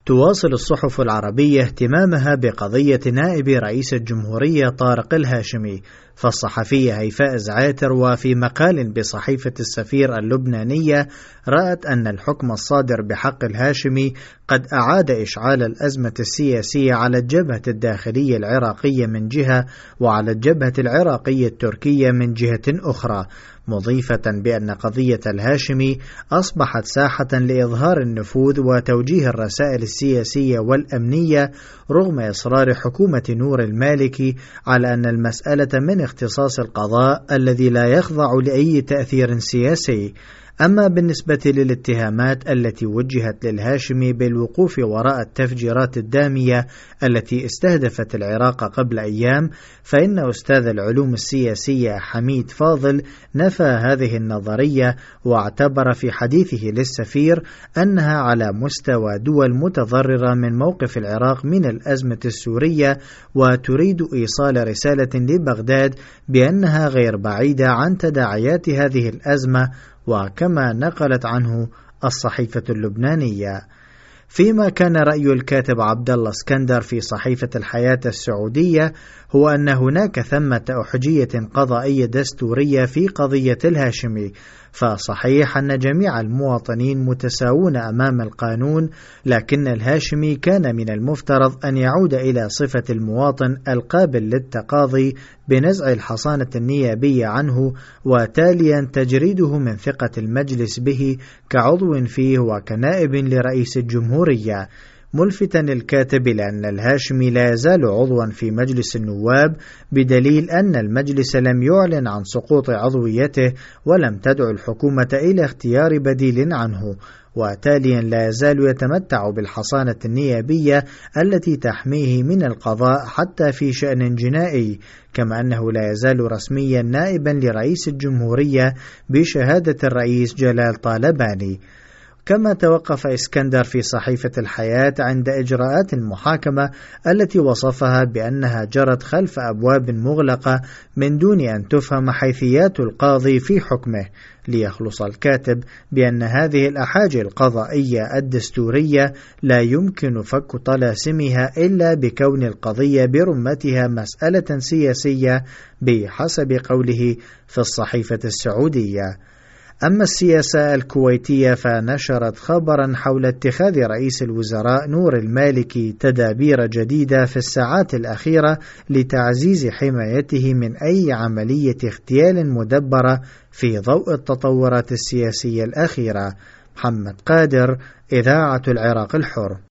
تواصل الصحف العربية اهتمامها بقضية نائب رئيس الجمهورية طارق الهاشمي، فالصحفية هيفاء زعاتر وفي مقال بصحيفة السفير اللبنانية رأت أن الحكم الصادر بحق الهاشمي قد أعاد إشعال الأزمة السياسية على الجبهة الداخلية العراقية من جهة وعلى الجبهة العراقية التركية من جهة أخرى، مضيفة بأن قضية الهاشمي أصبحت ساحة لإظهار النفوذ وتوجيه الرسائل السياسية والأمنية رغم إصرار حكومة نور المالكي على أن المسألة من اختصاص القضاء الذي لا يخضع لأي تأثير سياسي. أما بالنسبة للاتهامات التي وجهت للهاشمي بالوقوف وراء التفجيرات الدامية التي استهدفت العراق قبل أيام، فإن أستاذ العلوم السياسية حميد فاضل نفى هذه النظرية واعتبر في حديثه للسفير أنها على مستوى دول متضررة من موقف العراق من الأزمة السورية وتريد إيصال رسالة لبغداد بأنها غير بعيدة عن تداعيات هذه الأزمة، وكما نقلت عنه الصحيفة اللبنانية. فيما كان رأي الكاتب عبد الله اسكندر في صحيفة الحياة السعودية هو أن هناك ثمة أحجية قضائية دستورية في قضية الهاشمي، فصحيح أن جميع المواطنين متساوون أمام القانون، لكن الهاشمي كان من المفترض أن يعود إلى صفة المواطن القابل للتقاضي بنزع الحصانة النيابية عنه وتاليا تجريده من ثقة المجلس به كعضو فيه وكنائب لرئيس الجمهورية، ملفتا الكاتب إلى أن الهاشمي لا يزال عضوا في مجلس النواب بدليل أن المجلس لم يعلن عن سقوط عضويته ولم تدع الحكومة إلى اختيار بديل عنه، وتاليا لا يزال يتمتع بالحصانة النيابية التي تحميه من القضاء حتى في شأن جنائي، كما أنه لا يزال رسميا نائبا لرئيس الجمهورية بشهادة الرئيس جلال طالباني. كما توقف اسكندر في صحيفة الحياة عند إجراءات المحاكمة التي وصفها بأنها جرت خلف أبواب مغلقة من دون أن تفهم حيثيات القاضي في حكمه، ليخلص الكاتب بأن هذه الأحاجي القضائية الدستورية لا يمكن فك طلاسمها إلا بكون القضية برمتها مسألة سياسية بحسب قوله في الصحيفة السعودية. أما السياسة الكويتية فنشرت خبرا حول اتخاذ رئيس الوزراء نور المالكي تدابير جديدة في الساعات الأخيرة لتعزيز حمايته من أي عملية اغتيال مدبرة في ضوء التطورات السياسية الأخيرة. محمد قادر، إذاعة العراق الحر.